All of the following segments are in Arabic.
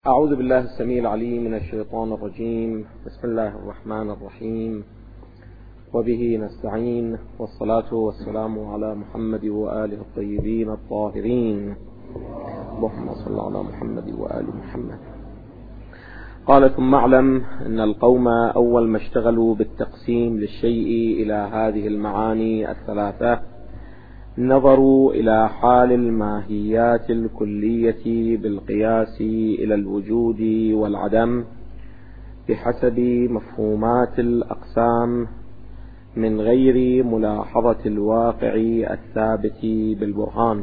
أعوذ بالله السميع العليم من الشيطان الرجيم. بسم الله الرحمن الرحيم، وبه نستعين، والصلاة والسلام على محمد وآله الطيبين الطاهرين. اللهم صل على محمد وآل محمد. قال: ثم اعلم أن القوم أول ما اشتغلوا بالتقسيم للشيء إلى هذه المعاني الثلاثة نظروا إلى حال الماهيات الكلية بالقياس إلى الوجود والعدم بحسب مفهومات الأقسام من غير ملاحظة الواقع الثابت بالبرهان.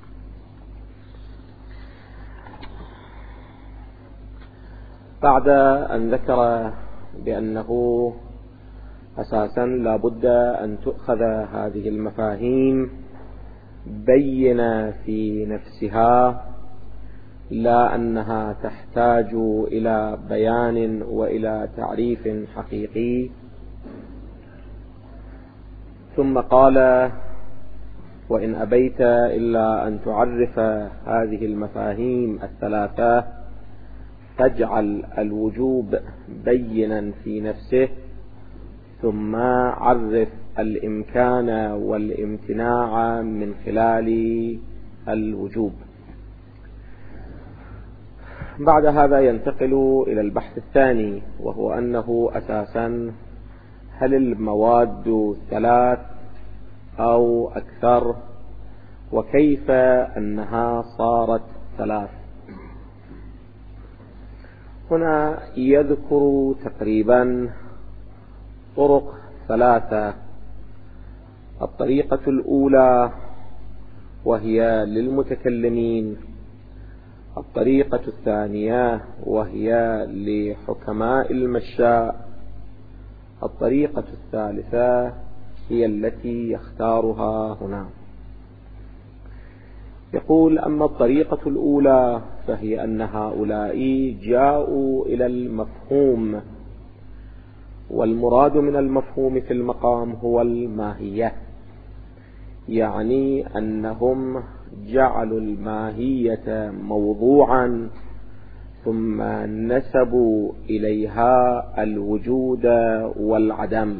بعد أن ذكر بأنه أساسا لا بد أن تؤخذ هذه المفاهيم بينة في نفسها، لا أنها تحتاج إلى بيان وإلى تعريف حقيقي، ثم قال: وإن أبيت إلا أن تعرف هذه المفاهيم الثلاثة فاجعل الوجوب بينا في نفسه، ثم عرف الإمكان والامتناع من خلال الوجوب. بعد هذا ينتقل إلى البحث الثاني، وهو أنه أساسا هل المواد ثلاث أو أكثر، وكيف أنها صارت ثلاث. هنا يذكر تقريبا طرق ثلاثة: الطريقة الأولى وهي للمتكلمين، الطريقة الثانية وهي لحكماء المشاء، الطريقة الثالثة هي التي يختارها هنا. يقول: أما الطريقة الأولى فهي أن هؤلاء جاءوا إلى المفهوم، والمراد من المفهوم في المقام هو الماهية، يعني أنهم جعلوا الماهية موضوعا ثم نسبوا إليها الوجود والعدم.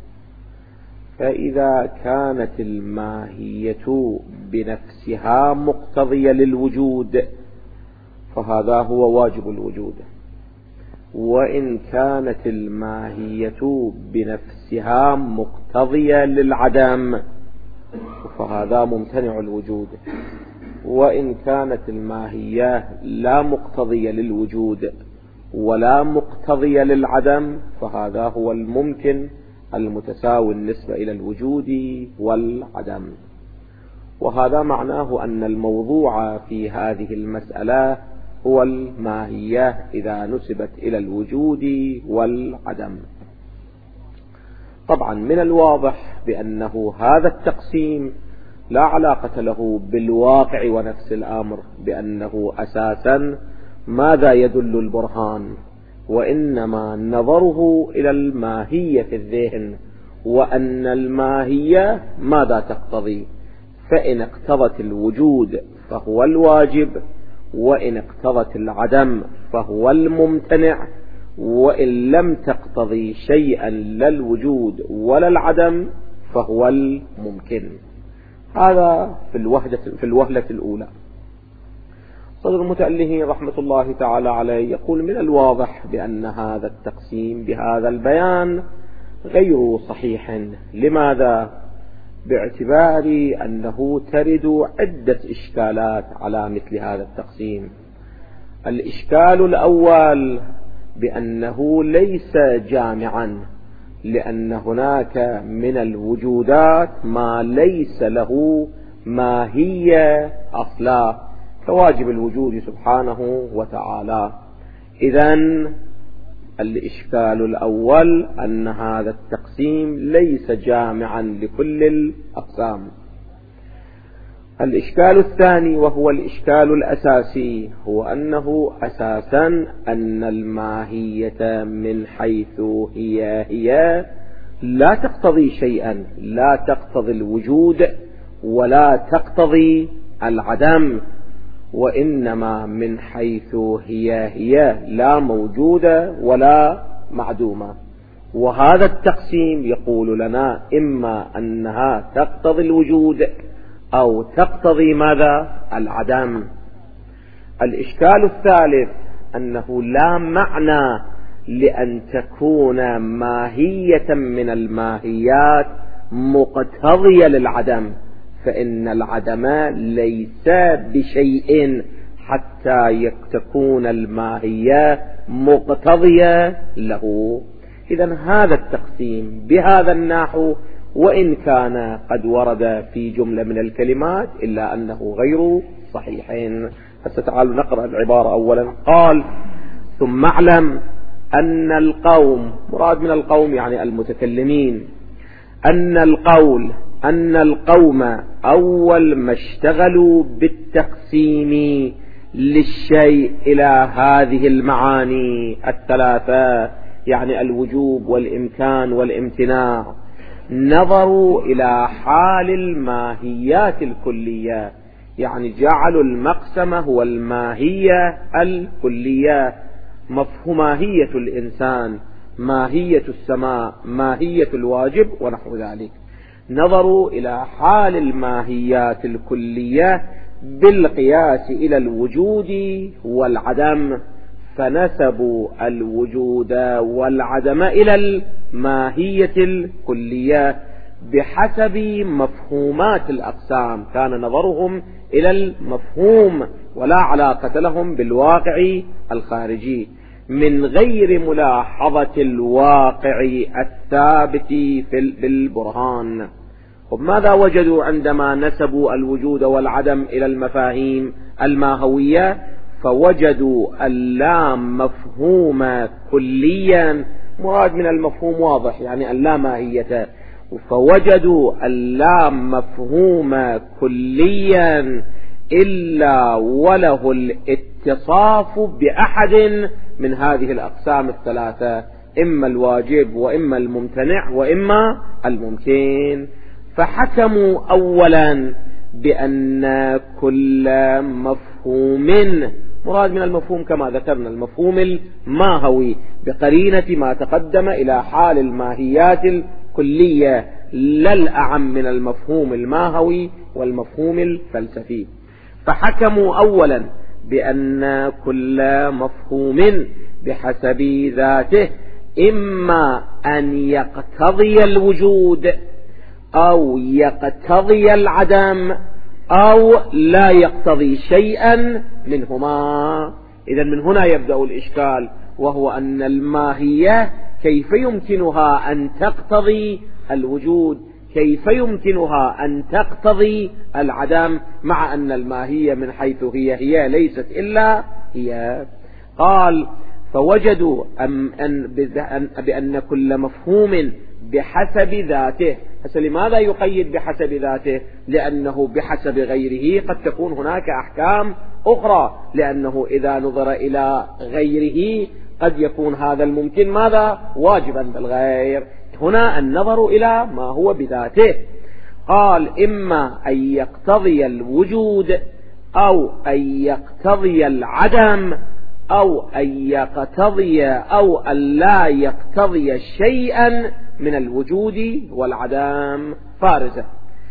فإذا كانت الماهية بنفسها مقتضية للوجود فهذا هو واجب الوجود، وإن كانت الماهية بنفسها مقتضية للعدم فهذا ممتنع الوجود، وإن كانت الماهية لا مقتضية للوجود ولا مقتضية للعدم فهذا هو الممكن المتساوي النسبة إلى الوجود والعدم. وهذا معناه أن الموضوع في هذه المسألة هو الماهية إذا نسبت إلى الوجود والعدم. طبعا من الواضح بأنه هذا التقسيم لا علاقة له بالواقع ونفس الأمر، بأنه أساسا ماذا يدل البرهان، وإنما نظره إلى الماهية في الذهن، وأن الماهية ماذا تقتضي، فإن اقتضت الوجود فهو الواجب، وإن اقتضت العدم فهو الممتنع، وإن لم تقتضي شيئا لا الوجود ولا العدم فهو الممكن. هذا في الوهلة الأولى. صدر المتأله رحمة الله تعالى عليه يقول: من الواضح بأن هذا التقسيم بهذا البيان غير صحيح. لماذا؟ باعتبار أنه ترد عدة إشكالات على مثل هذا التقسيم. الإشكال الأول بأنه ليس جامعا، لأن هناك من الوجودات ما ليس له ماهية أصلا كواجب الوجود سبحانه وتعالى. إذن الإشكال الأول أن هذا التقسيم ليس جامعا لكل الأقسام. الإشكال الثاني وهو الإشكال الأساسي هو أنه أساسا أن الماهية من حيث هي لا تقتضي شيئا، لا تقتضي الوجود ولا تقتضي العدم، وإنما من حيث هي لا موجودة ولا معدومة. وهذا التقسيم يقول لنا إما أنها تقتضي الوجود أو تقتضي ماذا؟ العدم. الإشكال الثالث أنه لا معنى لأن تكون ماهية من الماهيات مقتضية للعدم، فإن العدم ليس بشيء حتى تكون الماهية مقتضية له. إذن هذا التقسيم بهذا النحو وإن كان قد ورد في جملة من الكلمات إلا أنه غير صحيحين. فتعالوا نقرأ العبارة أولا. قال: ثم اعلم أن القوم، مراد من القوم يعني المتكلمين، أن القوم أول ما اشتغلوا بالتقسيم للشيء إلى هذه المعاني الثلاثة، يعني الوجوب والإمكان والامتناع، نظروا إلى حال الماهيات الكلية، يعني جعلوا المقسم هو الماهية الكلية، مفهوم ماهية الإنسان، ماهية السماء، ماهية الواجب ونحو ذلك. نظروا إلى حال الماهيات الكلية بالقياس إلى الوجود والعدم، فنسبوا الوجود والعدم إلى الماهية الكلية بحسب مفهومات الأقسام. كان نظرهم إلى المفهوم ولا علاقة لهم بالواقع الخارجي، من غير ملاحظة الواقع الثابت بالبرهان. وماذا وجدوا عندما نسبوا الوجود والعدم إلى المفاهيم الماهوية؟ فوجدوا اللام مفهوم كليا، مراد من المفهوم واضح يعني اللاماهية، فوجدوا اللام مفهوم كليا إلا وله الاتصاف بأحد من هذه الأقسام الثلاثة، إما الواجب وإما الممتنع وإما الممكن. فحكموا أولا بأن كل مفهوم، مراد من المفهوم كما ذكرنا المفهوم الماهوي بقرينة ما تقدم إلى حال الماهيات الكلية، لا الأعم من المفهوم الماهوي والمفهوم الفلسفي. فحكموا أولا بأن كل مفهوم بحسب ذاته إما أن يقتضي الوجود أو يقتضي العدم أو لا يقتضي شيئا منهما. إذن من هنا يبدأ الإشكال، وهو أن الماهية كيف يمكنها أن تقتضي الوجود، كيف يمكنها أن تقتضي العدم، مع أن الماهية من حيث هي ليست إلا هي. قال: فوجدوا بأن كل مفهوم بحسب ذاته. لماذا يقيد بحسب ذاته؟ لأنه بحسب غيره قد تكون هناك أحكام أخرى، لأنه إذا نظر إلى غيره قد يكون هذا الممكن ماذا؟ واجبا بالغير. هنا النظر إلى ما هو بذاته. قال: إما أن يقتضي الوجود أو أن يقتضي العدم أو أن يقتضي أو أن لا يقتضي شيئا من الوجود والعدم. فارزة.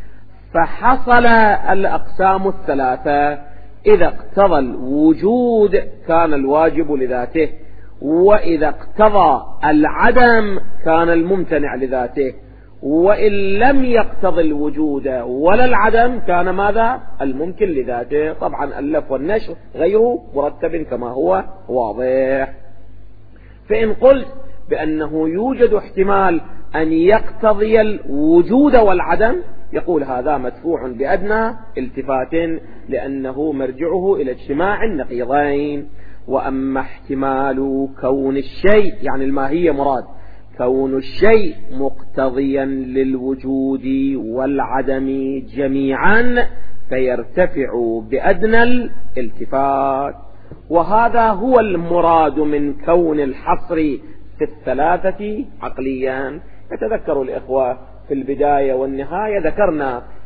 فحصل الأقسام الثلاثة: إذا اقتضى الوجود كان الواجب لذاته، وإذا اقتضى العدم كان الممتنع لذاته، وإن لم يقتضي الوجود ولا العدم كان ماذا؟ الممكن لذاته. طبعا اللف والنشر غير مرتب كما هو واضح. فإن قلت بأنه يوجد احتمال أن يقتضي الوجود والعدم، يقول هذا مدفوع بأدنى التفات، لأنه مرجعه إلى اجتماع النقيضين. وأما احتمال كون الشيء، يعني الماهية مراد، كون الشيء مقتضيا للوجود والعدم جميعا فيرتفع بأدنى الالتفات. وهذا هو المراد من كون الحصر في الثلاثة عقليا. يتذكر الإخوة في البداية والنهاية ذكرنا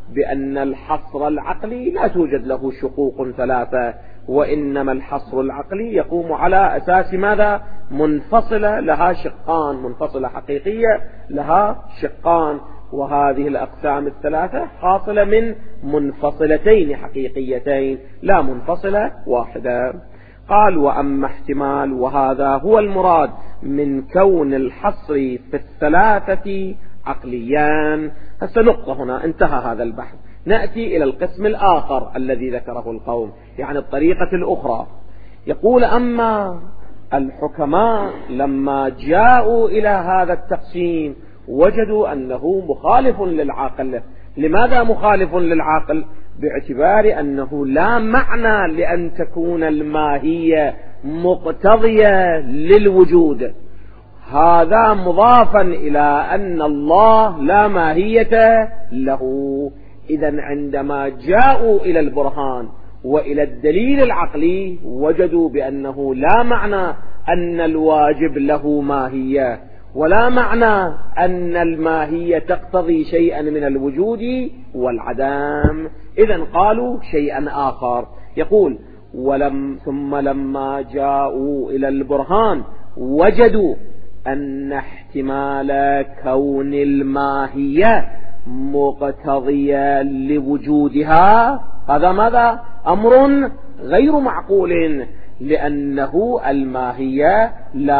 بأن الحصر العقلي لا توجد له شقوق ثلاثة، وإنما الحصر العقلي يقوم على أساس ماذا؟ منفصلة لها شقان، منفصلة حقيقية لها شقان، وهذه الأقسام الثلاثة حاصلة من منفصلتين حقيقيتين لا منفصلة واحدة. قال وأما احتمال، وهذا هو المراد من كون الحصر في الثلاثة عقليان. هسه نقطة هنا انتهى هذا البحث، نأتي إلى القسم الآخر الذي ذكره القوم، يعني الطريقة الأخرى. يقول أما الحكماء لما جاءوا إلى هذا التقسيم وجدوا أنه مخالف للعقل. لماذا مخالف للعقل؟ باعتبار أنه لا معنى لأن تكون الماهية مقتضية للوجود، هذا مضافا إلى أن الله لا ماهية له. إذن عندما جاءوا إلى البرهان وإلى الدليل العقلي وجدوا بأنه لا معنى أن الواجب له ماهية، ولا معنى أن الماهية تقتضي شيئا من الوجود والعدم. إذن قالوا شيئا آخر. يقول ثم لما جاءوا إلى البرهان وجدوا أن احتمال كون الماهية مقتضية لوجودها، هذا ماذا؟ أمر غير معقول، لأنه الماهية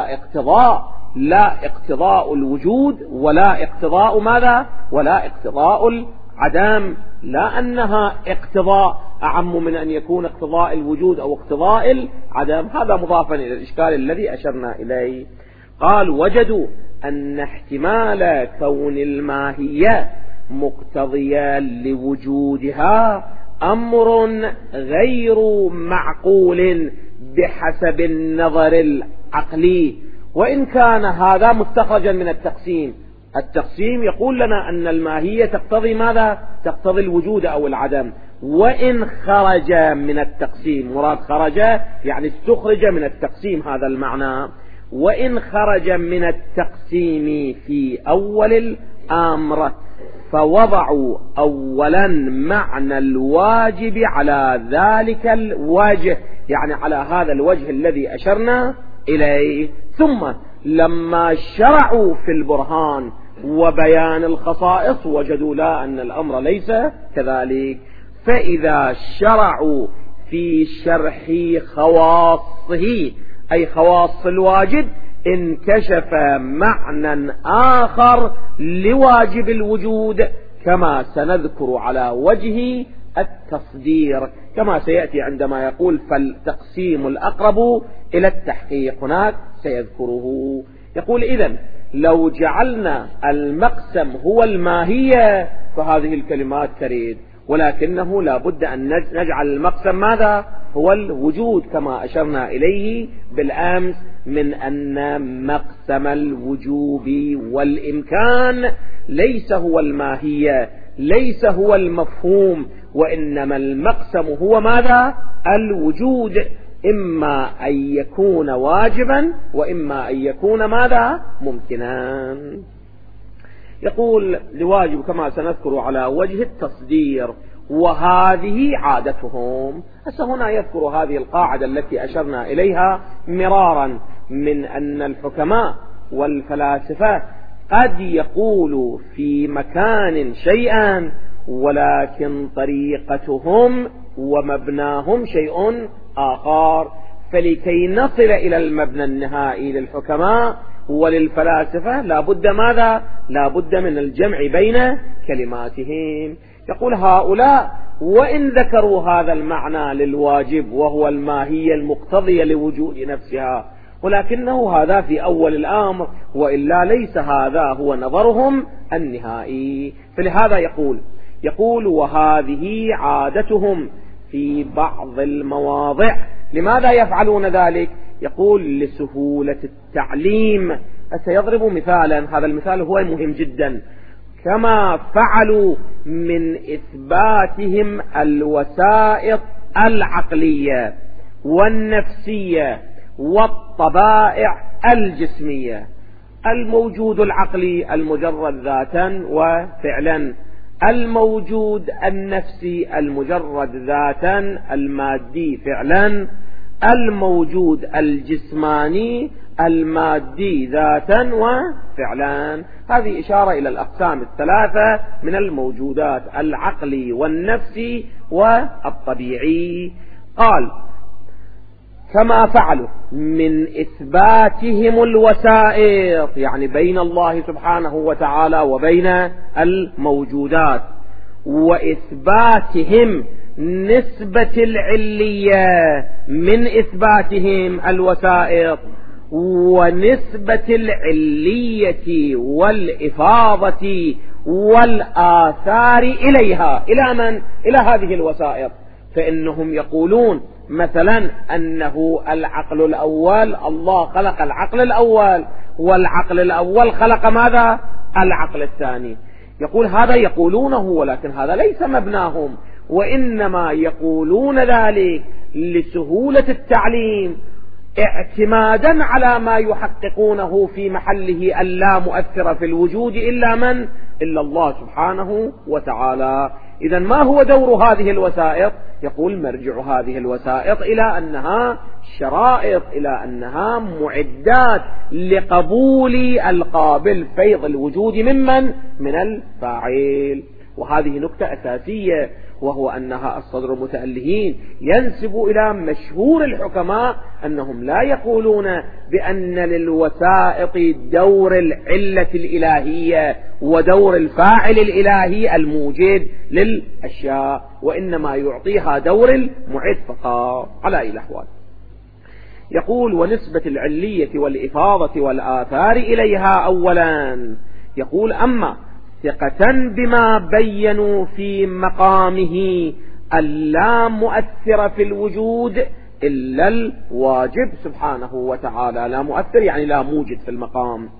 لا اقتضاء الوجود ولا اقتضاء ماذا؟ ولا اقتضاء العدم، لا أنها اقتضاء أعم من أن يكون اقتضاء الوجود أو اقتضاء العدم. هذا مضافا إلى الإشكال الذي أشرنا إليه. قال وجدوا أن احتمال كون الماهية مقتضيا لوجودها أمر غير معقول بحسب النظر العقلي، وإن كان هذا مستخرجا من التقسيم. التقسيم يقول لنا أن الماهية تقتضي ماذا؟ تقتضي الوجود أو العدم، وإن خرج من التقسيم، مراد خرج يعني استخرج من التقسيم، هذا المعنى. وإن خرج من التقسيم في أول الأمر فوضعوا أولا معنى الواجب على ذلك الوجه، يعني على هذا الوجه الذي أشرنا إليه، ثم لما شرعوا في البرهان وبيان الخصائص وجدوا لا، أن الأمر ليس كذلك. فإذا شرعوا في شرح خواصه أي خواص الواجب انكشف معنى آخر لواجب الوجود، كما سنذكر على وجه التصدير، كما سيأتي عندما يقول فالتقسيم الأقرب إلى التحقيق، هناك سيذكره. يقول إذن لو جعلنا المقسم هو الماهية فهذه الكلمات تريد، ولكنه لا بد أن نجعل المقسم ماذا؟ هو الوجود، كما أشرنا إليه بالأمس من أن مقسم الوجوب والإمكان ليس هو الماهية، ليس هو المفهوم، وإنما المقسم هو ماذا؟ الوجود، إما أن يكون واجبا وإما أن يكون ماذا؟ ممكنا. يقول لواجب كما سنذكر على وجه التصدير، وهذه عادتهم. هنا يذكر هذه القاعدة التي أشرنا إليها مرارا، من أن الحكماء والفلاسفة قد يقولوا في مكان شيئا ولكن طريقتهم ومبناهم شيء آخر، فلكي نصل إلى المبنى النهائي للحكماء وللفلاسفة لا بد ماذا؟ لا بد من الجمع بين كلماتهم. يقول هؤلاء وإن ذكروا هذا المعنى للواجب وهو الماهية المقتضية لوجود نفسها، ولكنه هذا في أول الأمر، وإلا ليس هذا هو نظرهم النهائي. فلهذا يقول وهذه عادتهم في بعض المواضع. لماذا يفعلون ذلك؟ يقول لسهولة التعليم. سيضرب مثالا، هذا المثال هو مهم جدا. كما فعلوا من إثباتهم الوسائط العقلية والنفسية والطبائع الجسمية، الموجود العقلي المجرد ذاتا وفعلا، الموجود النفسي المجرد ذاتا المادي فعلا، الموجود الجسماني المادي ذاتا وفعلا. هذه إشارة إلى الأقسام الثلاثة من الموجودات: العقلي والنفسي والطبيعي. قال: كما فعلوا من إثباتهم الوسائط، يعني بين الله سبحانه وتعالى وبين الموجودات، وإثباتهم نسبة العلية من إثباتهم الوسائط، ونسبة العلية والإفاضة والآثار إليها. إلى من؟ إلى هذه الوسائط. فإنهم يقولون مثلا أنه العقل الأول، الله خلق العقل الأول، والعقل الأول خلق ماذا؟ العقل الثاني. يقول هذا يقولونه، ولكن هذا ليس مبناهم، وإنما يقولون ذلك لسهولة التعليم، اعتمادا على ما يحققونه في محله اللا مؤثر في الوجود إلا من؟ إلا الله سبحانه وتعالى. إذن ما هو دور هذه الوسائط؟ يقول مرجع هذه الوسائط إلى أنها شرائط، إلى أنها معدات لقبول القابل فيض الوجود ممن؟ من الفاعل. وهذه نكتة أساسية، وهو أنها الصدر المتألهين ينسب إلى مشهور الحكماء أنهم لا يقولون بأن للوسائط دور العلة الإلهية ودور الفاعل الإلهي الموجد للأشياء، وإنما يعطيها دور المعد فقط على أي الأحوال. يقول: ونسبة العلية والإفاضة والآثار إليها أولا. يقول: أما ثقة بما بينوا في مقامه اللا مؤثر في الوجود إلا الواجب سبحانه وتعالى، لا مؤثر يعني لا موجد في المقام،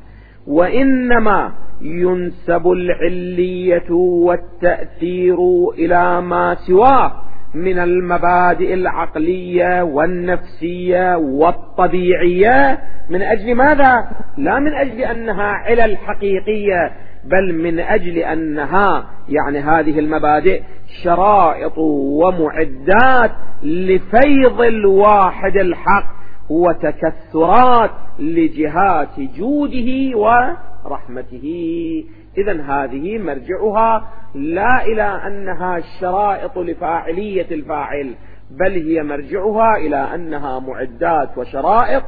وإنما ينسب العلية والتأثير إلى ما سواه من المبادئ العقلية والنفسية والطبيعية. من أجل ماذا؟ لا من أجل أنها علل حقيقية، بل من أجل أنها يعني هذه المبادئ شرائط ومعدات لفيض الواحد الحق وتكثرات لجهات جوده ورحمته. إذن هذه مرجعها لا إلى أنها شرائط لفاعلية الفاعل، بل هي مرجعها إلى أنها معدات وشرائط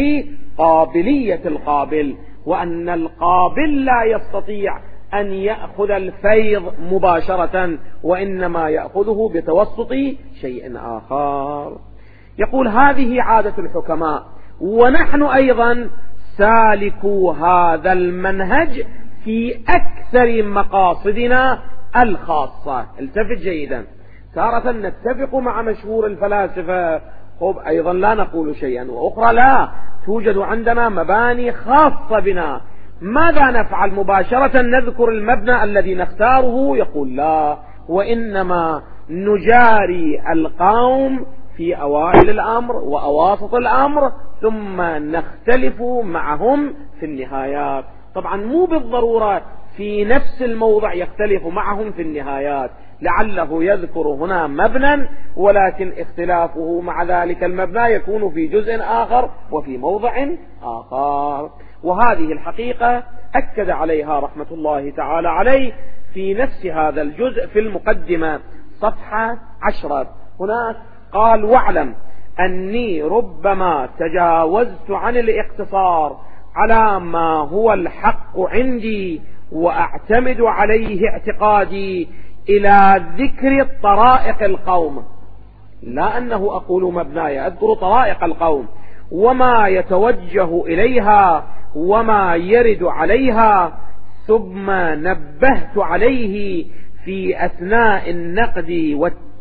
لقابلية القابل، وأن القابل لا يستطيع أن يأخذ الفيض مباشرة، وإنما يأخذه بتوسط شيء آخر. يقول: هذه عادة الحكماء، ونحن أيضا سالكوا هذا المنهج في أكثر مقاصدنا الخاصة. التفت جيدا، تارة نتفق مع مشهور الفلاسفة أيضا لا نقول شيئا، وأخرى لا، توجد عندنا مباني خاصة بنا. ماذا نفعل؟ مباشرة نذكر المبنى الذي نختاره؟ يقول لا، وإنما نجاري القوم في أوائل الأمر وأواسط الأمر، ثم نختلف معهم في النهايات. طبعا مو بالضرورة في نفس الموضع يختلف معهم في النهايات، لعله يذكر هنا مبنى، ولكن اختلافه مع ذلك المبنى يكون في جزء آخر وفي موضع آخر. وهذه الحقيقة أكد عليها رحمة الله تعالى عليه في نفس هذا الجزء في المقدمة صفحة 10. هناك قال: واعلم أني ربما تجاوزت عن الاقتصار على ما هو الحق عندي وأعتمد عليه اعتقادي إلى ذكر طرائق القوم، لا أنه أقول مبناي، أذكر طرائق القوم وما يتوجه إليها وما يرد عليها، ثم نبهت عليه في أثناء النقد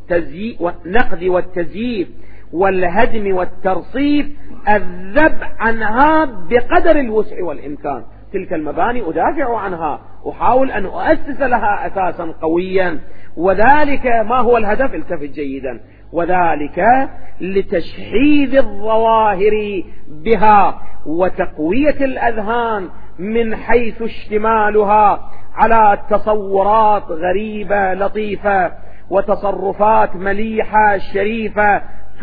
والتزييف والهدم والترصيف الذب عنها بقدر الوسع والإمكان. تلك المباني أدافع عنها، أحاول أن أؤسس لها أساسا قويا، وذلك ما هو الهدف؟ التفت جيدا، وذلك لتشحيذ الظواهر بها وتقوية الأذهان من حيث اشتمالها على تصورات غريبة لطيفة وتصرفات مليحة شريفة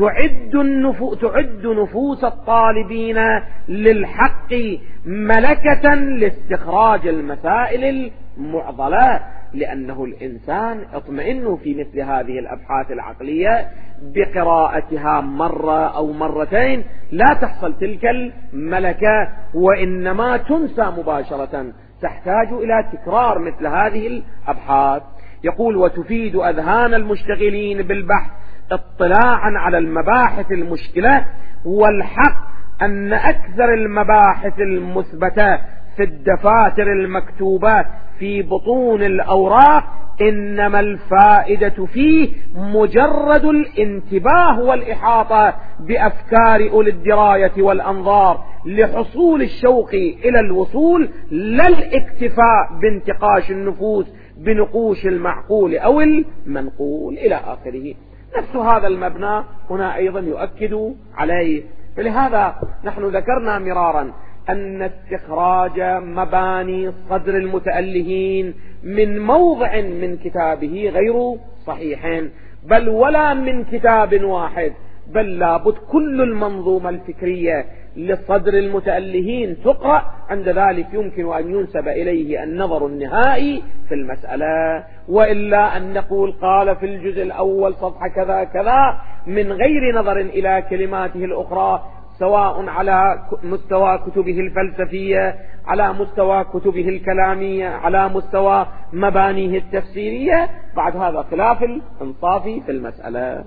تعد نفوس الطالبين للحق ملكة لاستخراج المسائل المعضلة، لأنه الإنسان اطمئن في مثل هذه الأبحاث العقلية بقراءتها مرة أو مرتين لا تحصل تلك الملكة، وإنما تنسى مباشرة، تحتاج إلى تكرار مثل هذه الأبحاث. يقول: وتفيد أذهان المشتغلين بالبحث اطلاعا على المباحث المشكلة، والحق أن أكثر المباحث المثبتة في الدفاتر المكتوبة في بطون الأوراق إنما الفائدة فيه مجرد الانتباه والإحاطة بأفكار أولي الدراية والأنظار لحصول الشوق إلى الوصول، لا الاكتفاء بانتقاش النفوس بنقوش المعقول أو المنقول إلى آخره. نفس هذا المبنى هنا أيضا يؤكد عليه. فلهذا نحن ذكرنا مرارا أن استخراج مباني صدر المتألهين من موضع من كتابه غير صحيح، بل ولا من كتاب واحد، بل لابد كل المنظومة الفكرية لصدر المتألهين تقرأ، عند ذلك يمكن أن ينسب إليه النظر النهائي في المسألة، وإلا أن نقول قال في الجزء الأول صفحة كذا كذا من غير نظر إلى كلماته الأخرى، سواء على مستوى كتبه الفلسفية، على مستوى كتبه الكلامية، على مستوى مبانيه التفسيرية. بعد هذا خلاف الإنصاف في المسألة.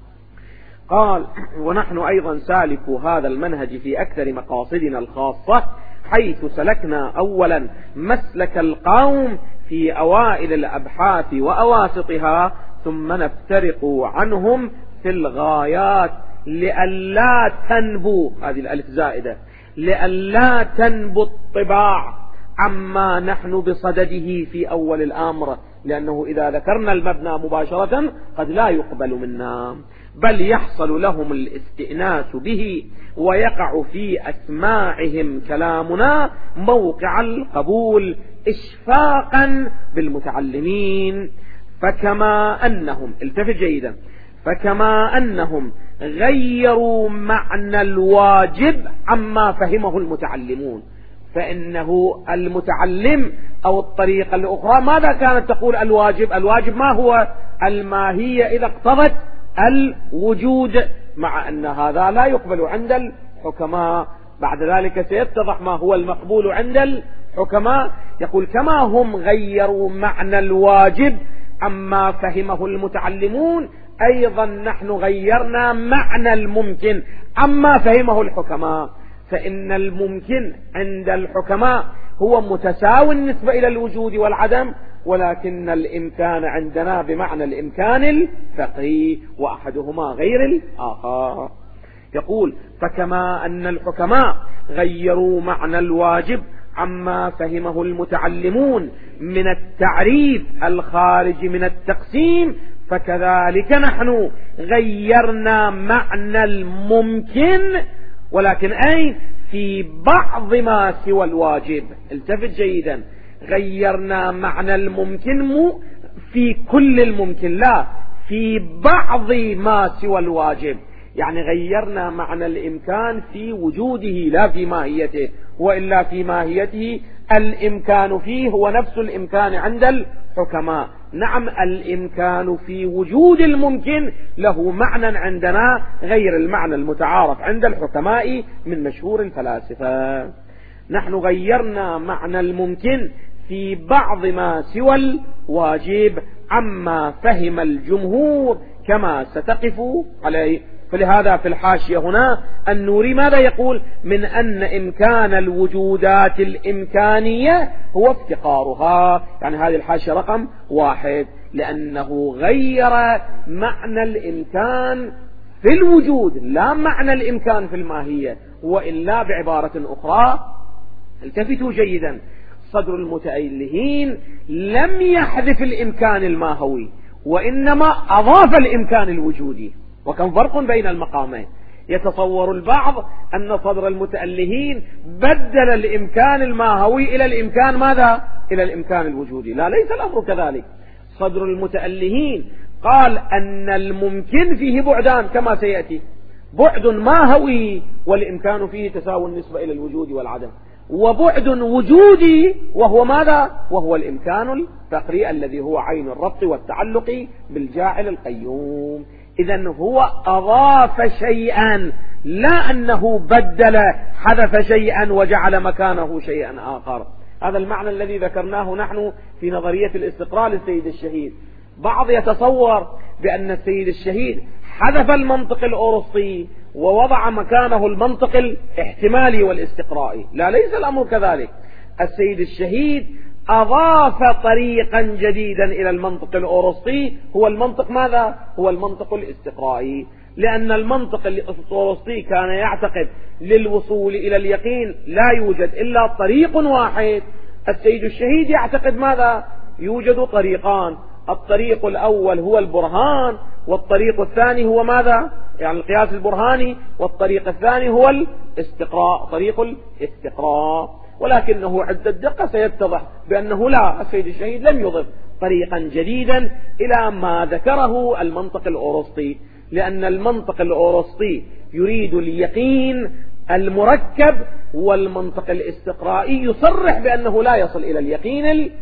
قال: ونحن أيضا سالك هذا المنهج في أكثر مقاصدنا الخاصة، حيث سلكنا أولا مسلك القوم في أوائل الأبحاث وأواسطها، ثم نفترق عنهم في الغايات لئلا تنبو، هذه الألف زائدة، لئلا تنبو الطباع عما نحن بصدده في أول الأمر، لأنه إذا ذكرنا المبنى مباشرة قد لا يقبل منا، بل يحصل لهم الاستئناس به ويقع في أسماعهم كلامنا موقع القبول إشفاقا بالمتعلمين. فكما أنهم، التفت جيدا، فكما أنهم غيروا معنى الواجب عما فهمه المتعلمون، فإنه المتعلم أو الطريقة الأخرى ماذا كانت تقول الواجب؟ الواجب ما هو؟ الماهية إذا اقتضت الوجود، مع أن هذا لا يقبل عند الحكماء. بعد ذلك سيتضح ما هو المقبول عند الحكماء. يقول: كما هم غيروا معنى الواجب عما فهمه المتعلمون، أيضا نحن غيرنا معنى الممكن عما فهمه الحكماء، فإن الممكن عند الحكماء هو متساوي النسبة إلى الوجود والعدم، ولكن الإمكان عندنا بمعنى الإمكان الفقهي، وأحدهما غير الآخر. يقول: فكما أن الحكماء غيروا معنى الواجب عما فهمه المتعلمون من التعريف الخارج من التقسيم، فكذلك نحن غيرنا معنى الممكن، ولكن أي في بعض ما سوى الواجب. التفت جيدا، غيرنا معنى الممكن مو في كل الممكن، لا، في بعض ما سوى الواجب، يعني غيرنا معنى الإمكان في وجوده لا في ماهيته، وإلا في ماهيته الإمكان فيه هو نفس الإمكان عند الحكماء. نعم، الإمكان في وجود الممكن له معنى عندنا غير المعنى المتعارف عند الحكماء من مشهور الفلاسفة. نحن غيرنا معنى الممكن في بعض ما سوى الواجب عما فهم الجمهور كما ستقف عليه. فلهذا في الحاشية هنا النوري ماذا يقول؟ من أن إمكان الوجودات الإمكانية هو افتقارها، يعني هذه الحاشية رقم 1، لأنه غير معنى الإمكان في الوجود لا معنى الإمكان في الماهية، وإلا بعبارة أخرى، التفتوا جيدا، صدر المتألهين لم يحذف الإمكان الماهوي، وإنما أضاف الإمكان الوجودي. وكم فرق بين المقامين. يتصور البعض أن صدر المتألهين بدل الإمكان الماهوي إلى الإمكان ماذا؟ إلى الإمكان الوجودي. لا، ليس الأمر كذلك. صدر المتألهين قال أن الممكن فيه بعدان كما سيأتي، بعد ماهوي والإمكان فيه تساوي النسبة إلى الوجود والعدم، وبعد وجودي وهو ماذا؟ وهو الإمكان الفقري الذي هو عين الربط والتعلق بالجاعل القيوم. إذن هو أضاف شيئا، لا أنه بدل حذف شيئا وجعل مكانه شيئا آخر. هذا المعنى الذي ذكرناه نحن في نظرية الاستقراء للسيد الشهيد. بعض يتصور بأن السيد الشهيد حذف المنطق الأرسطي ووضع مكانه المنطق الاحتمالي والاستقرائي. لا، ليس الأمر كذلك. السيد الشهيد أضاف طريقا جديدا إلى المنطق الأرسطي، هو المنطق ماذا؟ هو المنطق الاستقرائي. لأن المنطق الأرسطي كان يعتقد للوصول إلى اليقين لا يوجد إلا طريق واحد. السيد الشهيد يعتقد ماذا؟ يوجد طريقان، الطريق الأول هو البرهان، والطريق الثاني هو ماذا؟ يعني القياس البرهاني، والطريق الثاني هو الاستقراء، طريق الاستقراء. ولكنه عند الدقة سيتضح بأنه لا، السيد الشهيد لم يضف طريقا جديدا إلى ما ذكره المنطق الأرسطي، لأن المنطق الأرسطي يريد اليقين المركب، والمنطق الاستقرائي يصرح بأنه لا يصل إلى اليقين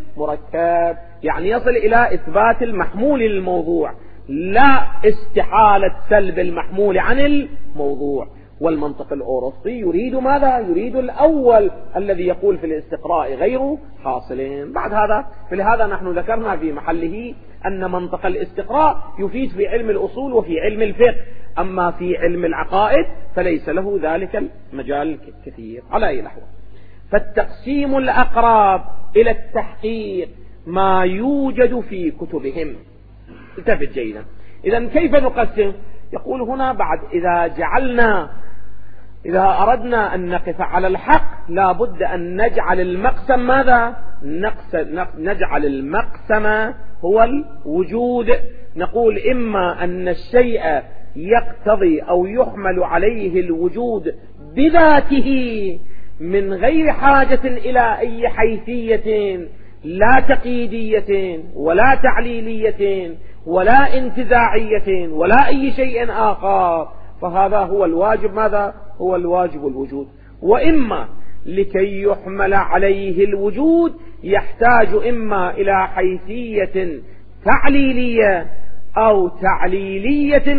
المركب، يعني يصل إلى إثبات المحمول للموضوع، لا استحالة سلب المحمول عن الموضوع. والمنطق الأرسطي يريد ماذا؟ يريد الأول الذي يقول في الاستقراء غير حاصل. بعد هذا فلهذا نحن ذكرنا في محله أن منطق الاستقراء يفيد في علم الأصول وفي علم الفقه، أما في علم العقائد فليس له ذلك المجال كثير. على أي نحو، فالتقسيم الأقرب إلى التحقيق ما يوجد في كتبهم. التفت جيدا. إذن كيف نقسم؟ يقول هنا بعد إذا أردنا أن نقف على الحق لا بد أن نجعل المقسم ماذا؟ نجعل المقسم هو الوجود. نقول إما أن الشيء يقتضي أو يحمل عليه الوجود بذاته من غير حاجة إلى أي حيثية، لا تقييدية ولا تعليلية ولا انتزاعية ولا أي شيء آخر، فهذا هو الواجب ماذا؟ هو الواجب الوجود. وإما لكي يحمل عليه الوجود يحتاج إما إلى حيثية تعليلية أو تعليلية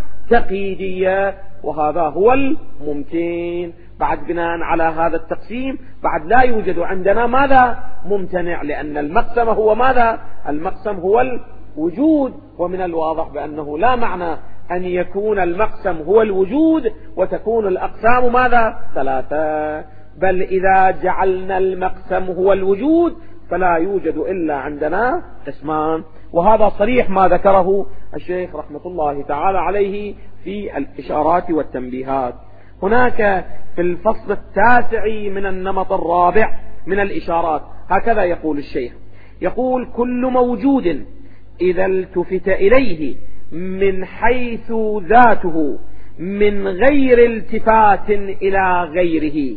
وتقييدية، وهذا هو الممكن. بعد بناء على هذا التقسيم بعد لا يوجد عندنا ماذا؟ ممتنع، لأن المقسم هو ماذا؟ المقسم هو الوجود. ومن الواضح بأنه لا معنى أن يكون المقسم هو الوجود وتكون الأقسام ماذا؟ ثلاثة، بل إذا جعلنا المقسم هو الوجود فلا يوجد إلا عندنا قسمان. وهذا صريح ما ذكره الشيخ رحمة الله تعالى عليه في الإشارات والتنبيهات. هناك في الفصل 9 من النمط 4 من الإشارات هكذا يقول الشيخ، يقول: كل موجود إذا التفت إليه من حيث ذاته من غير التفات إلى غيره،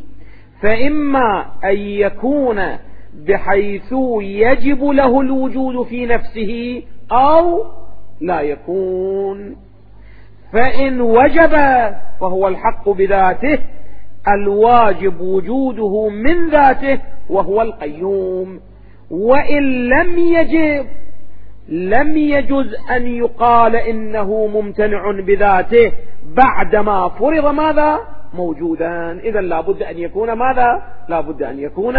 فإما أن يكون بحيث يجب له الوجود في نفسه أو لا يكون. فإن وجب فهو الحق بذاته الواجب وجوده من ذاته وهو القيوم، وإن لم يجب لم يجوز أن يقال إنه ممتنع بذاته بعدما فرض ماذا؟ موجودا. إذا لابد أن يكون ماذا؟ لابد أن يكون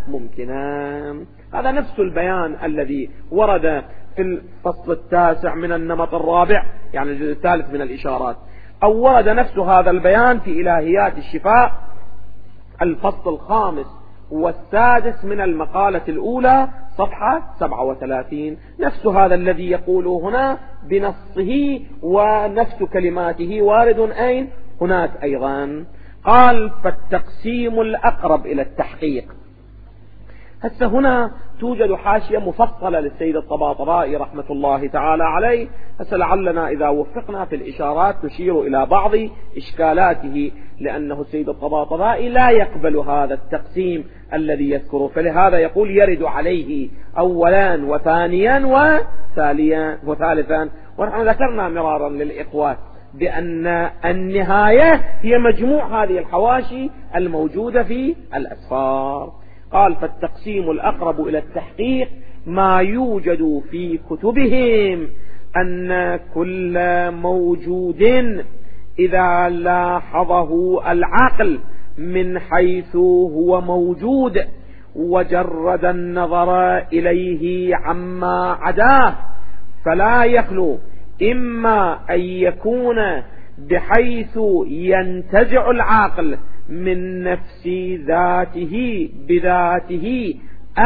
ممكنا. هذا نفس البيان الذي ورد في الفصل 9 من النمط 4، يعني الجزء الثالث من الإشارات، أو ورد نفس هذا البيان في إلهيات الشفاء الفصل 5 والسادس من المقالة الأولى صفحة 37. نفس هذا الذي يقوله هنا بنصه ونفس كلماته وارد أين؟ هناك أيضا. قال: فالتقسيم الأقرب إلى التحقيق. هسه هنا توجد حاشية مفصلة للسيد الطباطبائي رحمة الله تعالى عليه. هسه لعلنا إذا وفقنا في الإشارات نشير إلى بعض إشكالاته، لأنه السيد الطباطبائي لا يقبل هذا التقسيم الذي يذكره، فلهذا يقول يرد عليه أولا وثانيا وثالثا. ونحن ذكرنا مرارا للإخوة بأن النهاية هي مجموع هذه الحواشي الموجودة في الأسفار. قال فالتقسيم الأقرب إلى التحقيق ما يوجد في كتبهم أن كل موجود إذا لاحظه العقل من حيث هو موجود وجرد النظر إليه عما عداه فلا يخلو إما أن يكون بحيث ينتزع العقل من نفس ذاته بذاته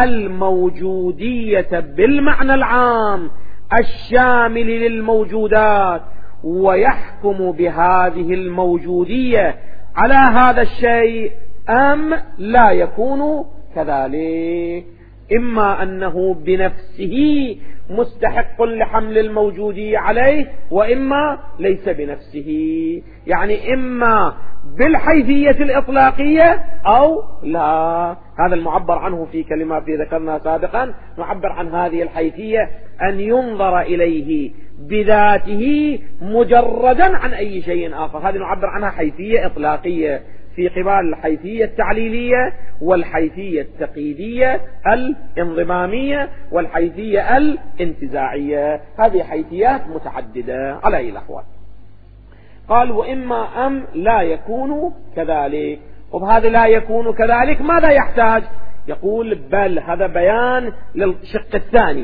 الموجودية بالمعنى العام الشامل للموجودات ويحكم بهذه الموجودية على هذا الشيء، أم لا يكون كذلك. إما أنه بنفسه مستحق لحمل الموجودية عليه، وإما ليس بنفسه، يعني إما بالحيثية الإطلاقية أو لا. هذا المعبر عنه في كلمات ذكرنا سابقا، نعبر عن هذه الحيثية أن ينظر إليه بذاته مجردا عن أي شيء آخر، هذه نعبر عنها حيثية إطلاقية في قبال الحيثية التعليلية والحيثية التقييدية الانضمامية والحيثية الانتزاعية. هذه حيثيات متعددة على أي الأحوال. قال وإما أم لا يكون كذلك. وبهذا لا يكون كذلك ماذا يحتاج؟ يقول بل، هذا بيان للشق الثاني،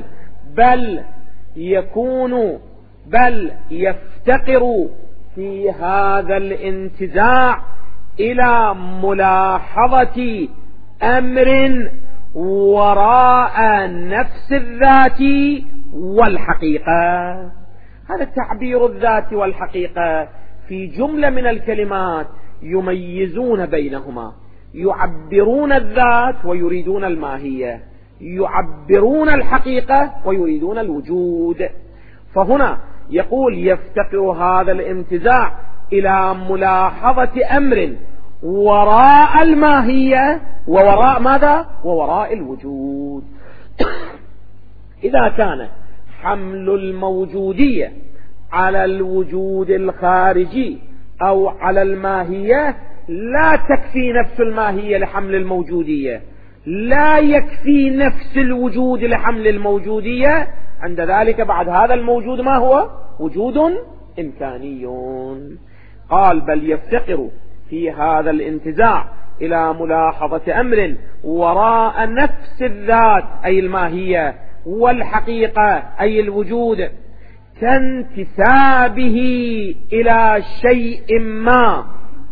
بل يفتقر في هذا الانتزاع إلى ملاحظة أمر وراء نفس الذات والحقيقة. هذا التعبير الذات والحقيقة في جملة من الكلمات يميزون بينهما، يعبرون الذات ويريدون الماهية، يعبرون الحقيقة ويريدون الوجود. فهنا يقول يفتقر هذا الانتزاع إلى ملاحظة أمر وراء الماهية ووراء ماذا؟ ووراء الوجود. إذا كان حمل الموجودية على الوجود الخارجي أو على الماهية لا تكفي نفس الماهية لحمل الموجودية، لا يكفي نفس الوجود لحمل الموجودية، عند ذلك بعد هذا الموجود ما هو؟ وجود إمكاني. قال بل يفتقر في هذا الانتزاع إلى ملاحظة أمر وراء نفس الذات أي الماهية والحقيقة أي الوجود كانتسابه إلى شيء ما.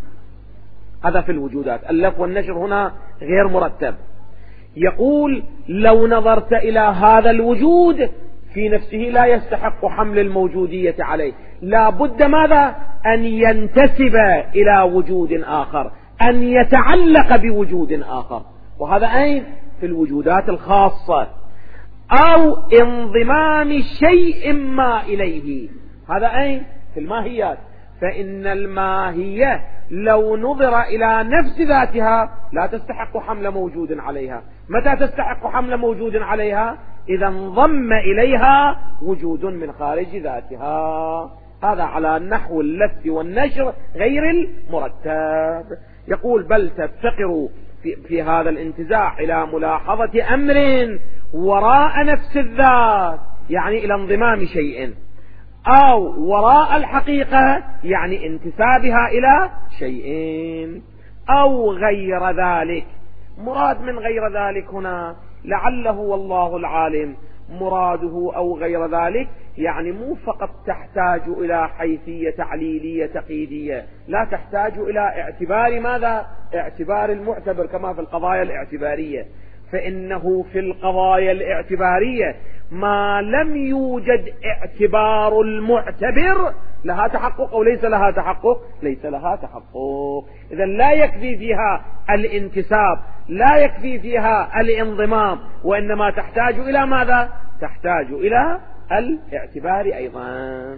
هذا في الوجودات، اللف والنشر هنا غير مرتب. يقول لو نظرت إلى هذا الوجود في نفسه لا يستحق حمل الموجودية عليه، لا بد ماذا؟ أن ينتسب إلى وجود آخر، أن يتعلق بوجود آخر. وهذا أين؟ في الوجودات الخاصة، أو انضمام شيء ما إليه. هذا أين؟ في الماهيات. فإن الماهية لو نظر إلى نفس ذاتها لا تستحق حمل موجود عليها. متى تستحق حمل موجود عليها؟ إذا انضم إليها وجود من خارج ذاتها. هذا على نحو اللف والنشر غير المرتب. يقول بل تفتقر في هذا الانتزاع إلى ملاحظة أمر وراء نفس الذات، يعني إلى انضمام شيء، أو وراء الحقيقة يعني انتسابها إلى شيء، أو غير ذلك. مراد من غير ذلك هنا لعله والله العالم مراده أو غير ذلك يعني مو فقط تحتاج إلى حيثية تعليلية تقييدية، لا تحتاج إلى اعتبار ماذا؟ اعتبار المعتبر كما في القضايا الاعتبارية. فإنه في القضايا الاعتبارية ما لم يوجد اعتبار المعتبر لها تحقق أو ليس لها تحقق، ليس لها تحقق. إذن لا يكفي فيها الانتساب، لا يكفي فيها الانضمام، وإنما تحتاج إلى ماذا؟ تحتاج إلى الاعتبار أيضا.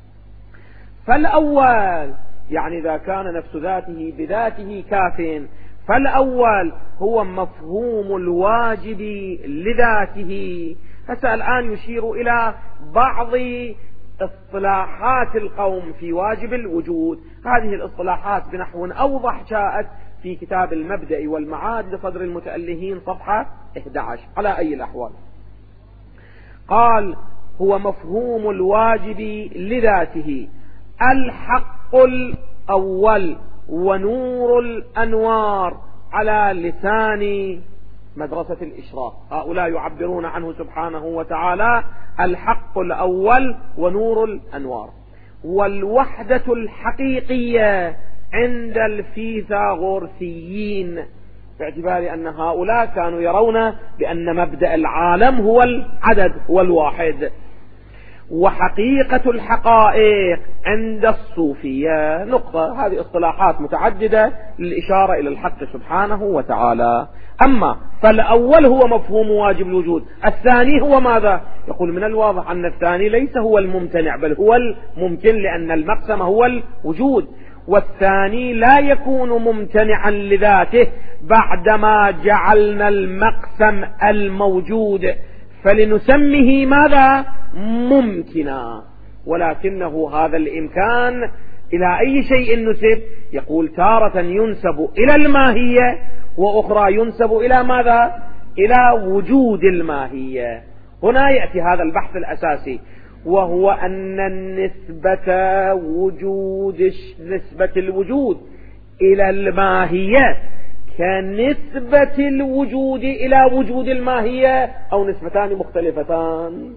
فالأول يعني إذا كان نفس ذاته بذاته كاف، فالأول هو مفهوم الواجب لذاته. هسه الآن يشير إلى بعض اصطلاحات القوم في واجب الوجود. هذه الاصطلاحات بنحو أوضح جاءت في كتاب المبدأ والمعاد لصدر المتألهين صفحة 11. على أي الأحوال قال هو مفهوم الواجب لذاته الحق الأول ونور الأنوار على لسان مدرسة الإشراق. هؤلاء يعبرون عنه سبحانه وتعالى الحق الأول ونور الأنوار. والوحدة الحقيقية عند الفيثاغورثيين، باعتبار أن هؤلاء كانوا يرون بأن مبدأ العالم هو العدد والواحد. وحقيقة الحقائق عند الصوفية نقطة. هذه اصطلاحات متعددة للإشارة إلى الحق سبحانه وتعالى. أما فالأول هو مفهوم واجب الوجود، الثاني هو ماذا؟ يقول من الواضح أن الثاني ليس هو الممتنع بل هو الممكن، لأن المقسم هو الوجود، والثاني لا يكون ممتنعا لذاته بعدما جعلنا المقسم الموجود، فلنسميه ماذا؟ ممكنا. ولكنه هذا الإمكان إلى أي شيء نسب؟ يقول تارة ينسب إلى الماهية، وأخرى ينسب إلى ماذا؟ إلى وجود الماهية. هنا يأتي هذا البحث الأساسي، وهو أن نسبة الوجود إلى الماهية كنسبة الوجود إلى وجود الماهية، أو نسبتان مختلفتان.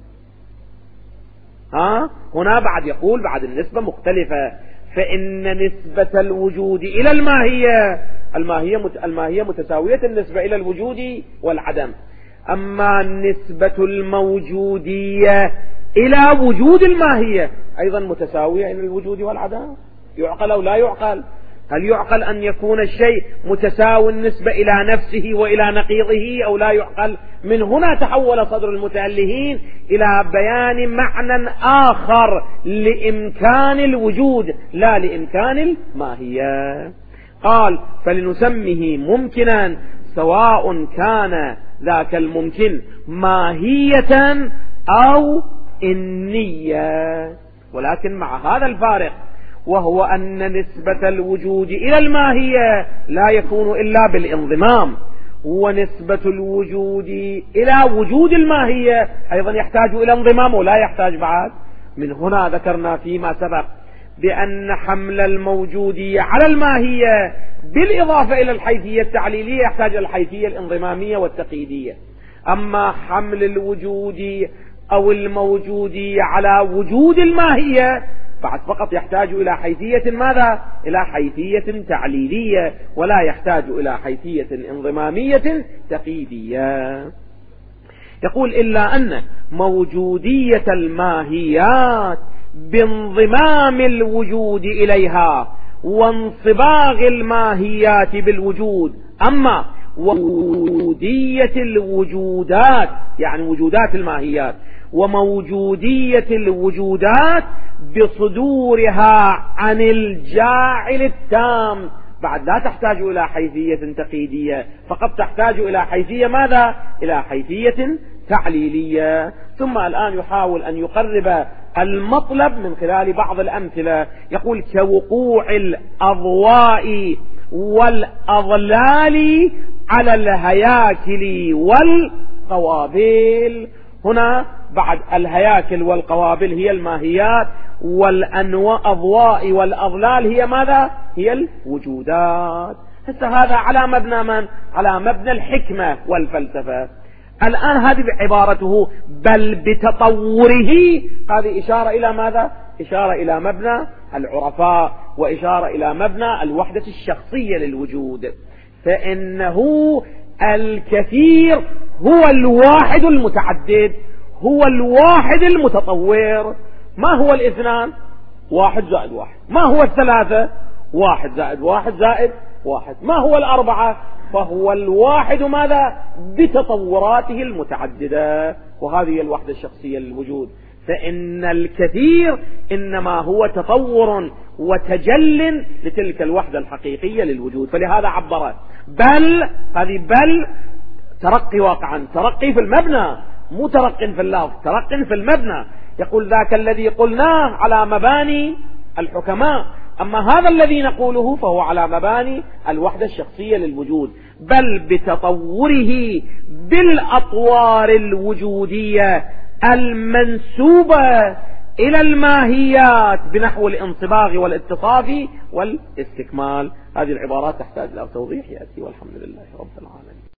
هنا بعد يقول بعد النسبة مختلفة، فإن نسبة الوجود إلى الماهية متساوية النسبة إلى الوجود والعدم. أما نسبة الموجودية إلى وجود الماهية أيضا متساوية إلى الوجود والعدم. يعقل أو لا يعقل؟ هل يعقل أن يكون الشيء متساوي النسبة إلى نفسه وإلى نقيضه أو لا يعقل؟ من هنا تحول صدر المتألهين إلى بيان معنى آخر لإمكان الوجود لا لإمكان الماهية. قال فلنسميه ممكنا سواء كان ذاك الممكن ماهية أو إنية، ولكن مع هذا الفارق، وهو أن نسبة الوجود إلى الماهية لا يكون إلا بالانضمام، ونسبة الوجود إلى وجود الماهية أيضا يحتاج إلى انضمام ولا يحتاج بعد. من هنا ذكرنا فيما سبق بأن حمل الموجودية على الماهية بالإضافة إلى الحيثية التعليلية يحتاج إلى الحيثية الانضمامية والتقييدية. أما حمل الوجود أو الموجودية على وجود الماهية بعد فقط يحتاج إلى حيثية ماذا؟ إلى حيثية تعليلية، ولا يحتاج إلى حيثية انضمامية تقييدية. يقول إلا أن موجودية الماهيات بانضمام الوجود إليها وانصباغ الماهيات بالوجود، أما وجودية الوجودات يعني وجودات الماهيات وموجودية الوجودات بصدورها عن الجاعل التام بعد لا تحتاج إلى حيثية تقييدية، فقط تحتاج إلى حيثية ماذا؟ إلى حيثية تعليلية. ثم الآن يحاول أن يقرب المطلب من خلال بعض الأمثلة. يقول كوقوع الأضواء والأضلال على الهياكل والقوابل. هنا بعد الهياكل والقوابل هي الماهيات، والأضواء والأضلال هي ماذا؟ هي الوجودات. هذا على مبنى من؟ على مبنى الحكمة والفلسفة. الآن هذه عبارته بل بتطوره، هذه إشارة إلى ماذا؟ إشارة إلى مبنى العرفاء، وإشارة إلى مبنى الوحدة الشخصية للوجود. فإنه الكثير هو الواحد المتعدد، هو الواحد المتطور. ما هو الاثنان؟ 1 زائد 1. ما هو الثلاثة؟ 1 زائد 1 زائد 1. ما هو الأربعة؟ فهو الواحد ماذا؟ بتطوراته المتعددة. وهذه الوحدة الشخصية للوجود. فإن الكثير إنما هو تطور وتجل لتلك الوحدة الحقيقية للوجود. فلهذا عبر بل ترقي واقعا، ترقي في المبنى، مو ترق في اللفظ، ترق في المبنى. يقول ذاك الذي قلناه على مباني الحكماء، أما هذا الذي نقوله فهو على مباني الوحدة الشخصية للوجود. بل بتطوره بالأطوار الوجودية المنسوبة إلى الماهيات بنحو الانصباغ والاتصاف والاستكمال. هذه العبارات تحتاج إلى توضيح يأتي، والحمد لله رب العالمين.